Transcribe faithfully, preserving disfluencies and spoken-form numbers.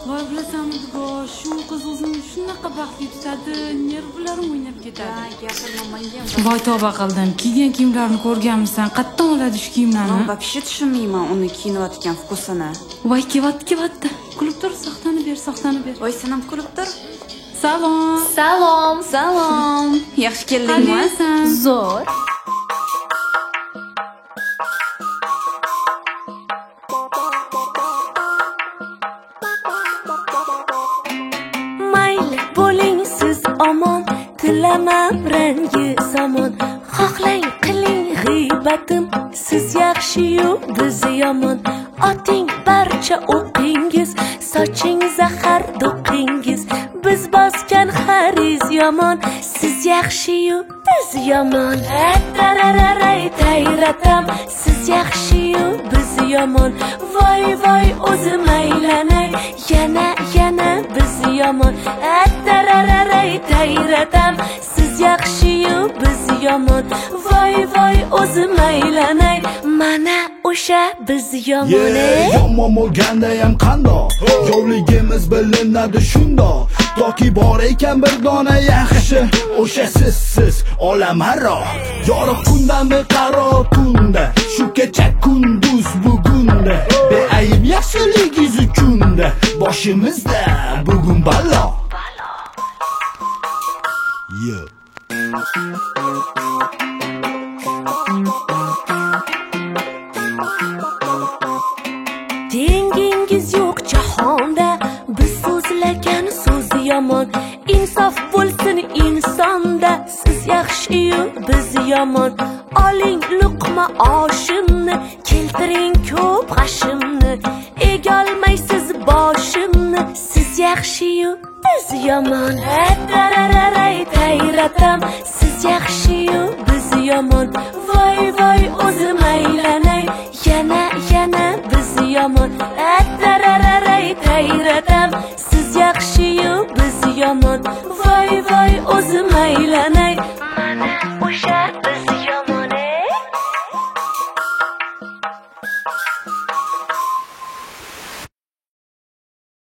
voy bilasanmi-ku, shu qiz o'zini shunaqa baxtli tutadi, nervlarim o'ynab ketadi. Gapirma menga. Voy tavba qildim. Kiygan kiyimlarni ko'rganmisan? Qayerdan oladi shu kiyimlarni? Men вообще tushunmayman uni kiyinayotgan vkusini. Voy kevat kevatdi. Kulib tur, soxtani ber, soxtani ber. Voy sanam kulib tur. Salom. Salom. Salom. Yaxshi keldingmi? Qalaysan? Zo'r. Mayli bo'ling siz omon, tilamam rangi zamon. Xohlang qiling g'iybatim, siz yaxshi-yu biz yomon. Oting barcha o'qingiz, soching zahar do'qingiz. Biz bosgan xariz yomon, siz yaxshi-yu biz yomon. Tarararay tayratam, siz yaxshi-yu biz yomon. Voy voy o'zim aylanay, yana yana biz yomon. Tarararay tayratam, siz yaxshi-yu biz yomon. Voy voy o'zim aylanay, mana o'sha biz yomon. Yomon bo'lganda ham qandoq, yovligimiz bilinadi shundoq. Toki bor ekan bir dona yaxshi, o'sha sizsiz olamaro. Yorug' kundan beqaror kunda, shu kecha kunduz bugunda. Beayb yaxshiligingiz uchunda, boshimizda bugun balo. Yo. Dengingiz yo'q jahonda, biz so'zlagan so'z yomon. Insof bo'lsin insonda, siz yaxshi-yu biz yomon. Oling luqma oshimni, keltiring ko'p g'ashimni. Egolmaysiz boshimni, siz yaxshi-yu biz yomon. Tarararay tayratam, siz yaxshi-yu biz yomon. Voy voy o'zim aylanay, yana yana biz yomon. Tarararay tayratam, siz yaxshi